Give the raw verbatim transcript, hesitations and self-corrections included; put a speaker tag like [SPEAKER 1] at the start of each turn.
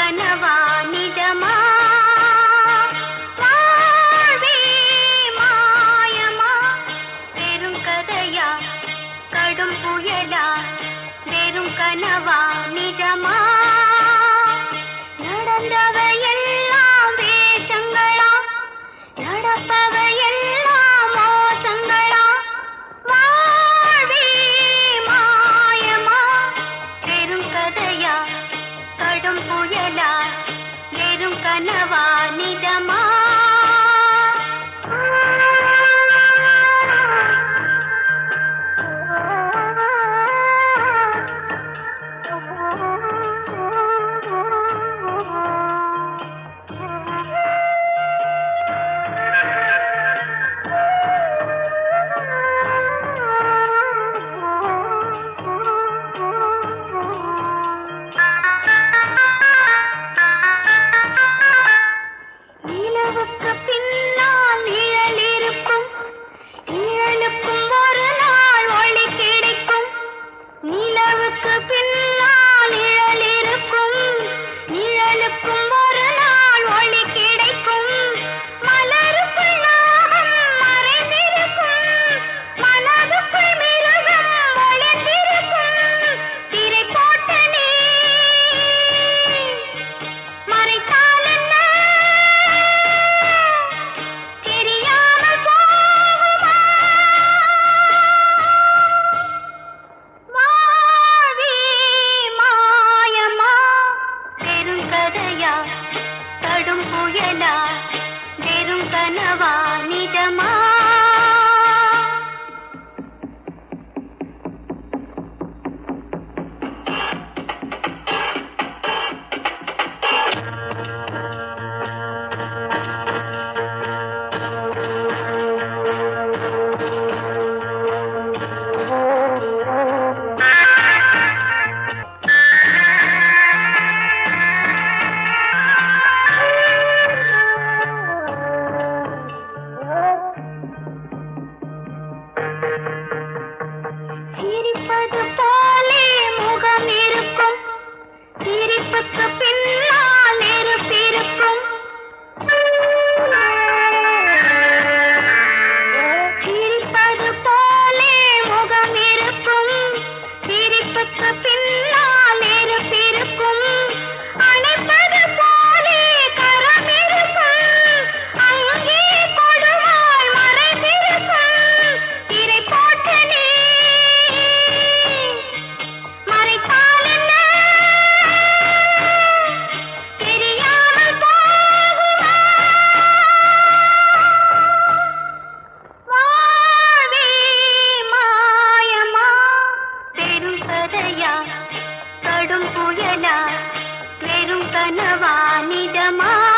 [SPEAKER 1] கனவா நிஜமா வாழ்வே மாயமா வெறும் கதையா கடும் புயலா வெறும் கனவா நிஜமா நடந்தவையெல்லாம் வேஷங்களா நடப்பவையெல்லாம் மோசங்களா வாழ்வே மாயமா வெறும் கதையா கடும் புயலா வெறும் கனவா நிஜமா கடும் புயலா வெறும் கனவா நிஜமா சிரிப்பது போலே முகம் இருக்கும் சிரிப்புக்கு பின்னால் நெருப்பிருக்கும் சிரிப்பது போலே முகம் இருக்கும் சிரிப்புக்கு பின்னால் நெருப்பிருக்கும் அணைப்பது போலே கரம் இருக்கும் அங்கே கொடுவாள் மறைந்திருக்கும் திரை போட்ட நீ கடும் புயலா வெறும் கனவா நிஜமா